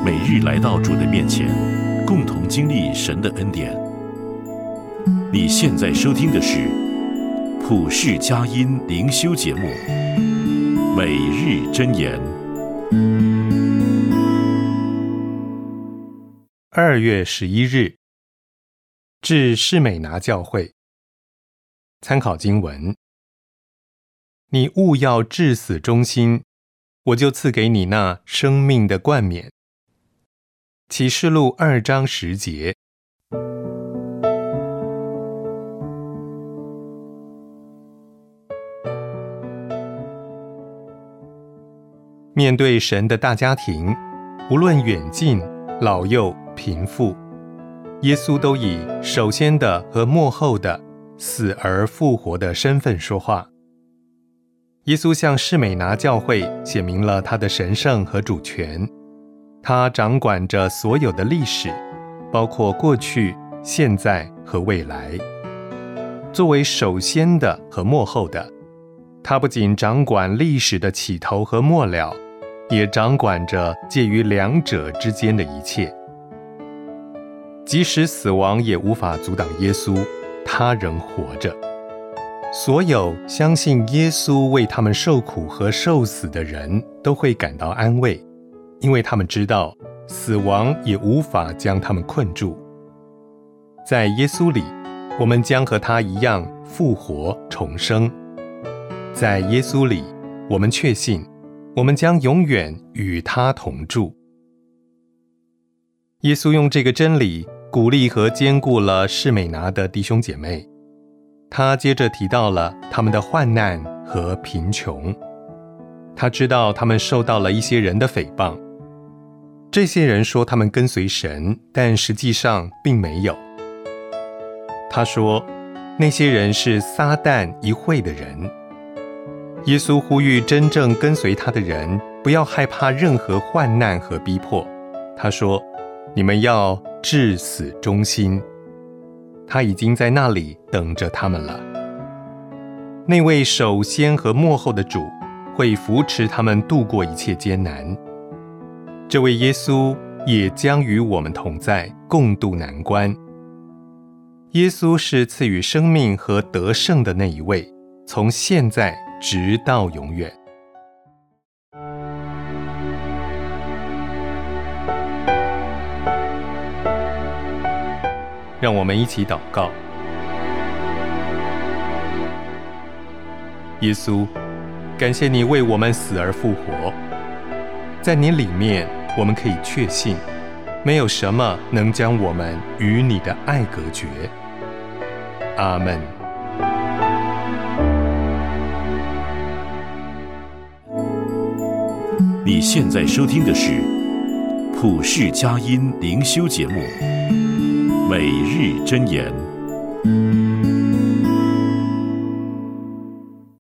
每日来到主的面前，共同经历神的恩典。你现在收听的是普世佳音灵修节目《每日箴言》。 2月11日，至士美拿教会。参考经文：你务要至死忠心，我就赐给你那生命的冠冕。启示录2章10节。面对神的大家庭，无论远近、老幼、贫富，耶稣都以首先的和末后的、死而复活的身份说话。耶稣向士美拿教会显明了他的神圣和主权，他掌管着所有的历史，包括过去、现在和未来。作为首先的和末后的，他不仅掌管历史的起头和末了，也掌管着介于两者之间的一切。即使死亡也无法阻挡耶稣，他仍活着。所有相信耶稣为他们受苦和受死的人都会感到安慰，因为他们知道死亡也无法将他们困住。在耶稣里，我们将和他一样复活重生。在耶稣里，我们确信我们将永远与他同住。耶稣用这个真理鼓励和坚固了士美拿的弟兄姐妹。他接着提到了他们的患难和贫穷。他知道他们受到了一些人的诽谤。这些人说他们跟随神，但实际上并没有。他说，那些人是撒旦一会的人。耶稣呼吁真正跟随他的人不要害怕任何患难和逼迫。他说，你们要至死忠心。他已经在那里等着他们了。那位首先和末后的主会扶持他们度过一切艰难。这位耶稣也将与我们同在，共度难关。耶稣是赐予生命和得胜的那一位，从现在直到永远。让我们一起祷告。耶稣，感谢你为我们死而复活。在你里面，我们可以确信，没有什么能将我们与你的爱隔绝。阿们。 你现在收听的是普世佳音灵修节目《每日箴言》。